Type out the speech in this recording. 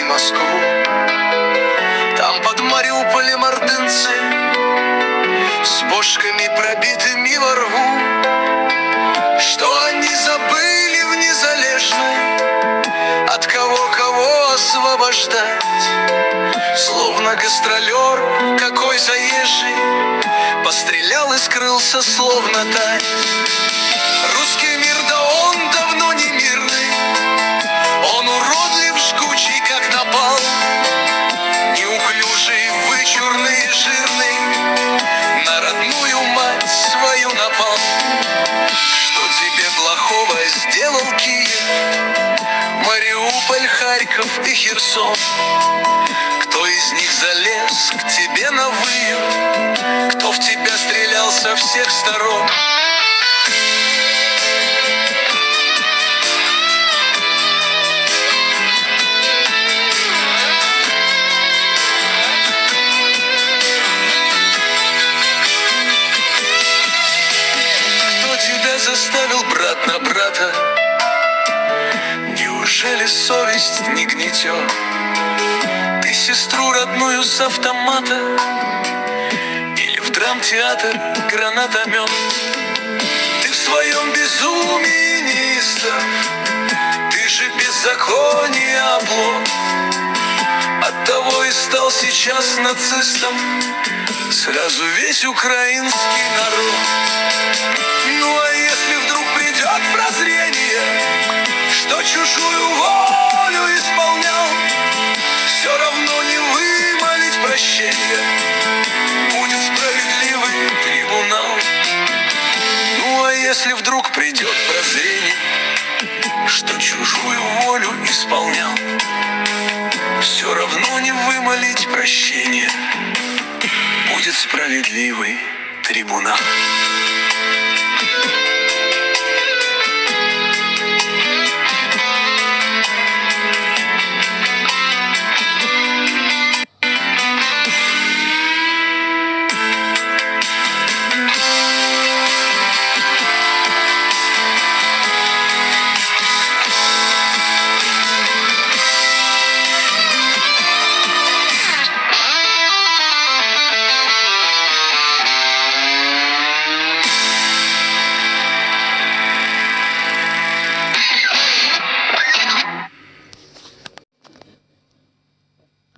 Москву. Там под Мариуполем ордынцы с бошками пробитыми во рву. Что они забыли в Незалежной, от кого освобождать? Словно гастролер, какой заезжий, пострелял и скрылся, словно тать. Русский мир, да он давно не мирный, он уродлив, жгучий, как напал, неуклюжий, вычурный, жирный, на родную мать свою напал. Что тебе плохого сделал Киев, Мариуполь, Харьков и Херсон? Кто из них залез к тебе на выют? Кто в тебя стрелял со всех сторон? Кто тебя заставил брат на брата? Неужели совесть не гнетет? Ты сестру родную с автомата или в драмтеатр гранатомет? Ты в своем безумии неистов, ты же беззаконие оплот. Оттого и стал сейчас нацистом сразу весь украинский народ. Ну а если вдруг придет прозрение, что чужую волю исполнял, все равно не вымолить прощения, будет справедливый трибунал. Ну а если вдруг придет прозрение, что чужую волю исполнял, все равно не вымолить прощения, будет справедливый трибунал.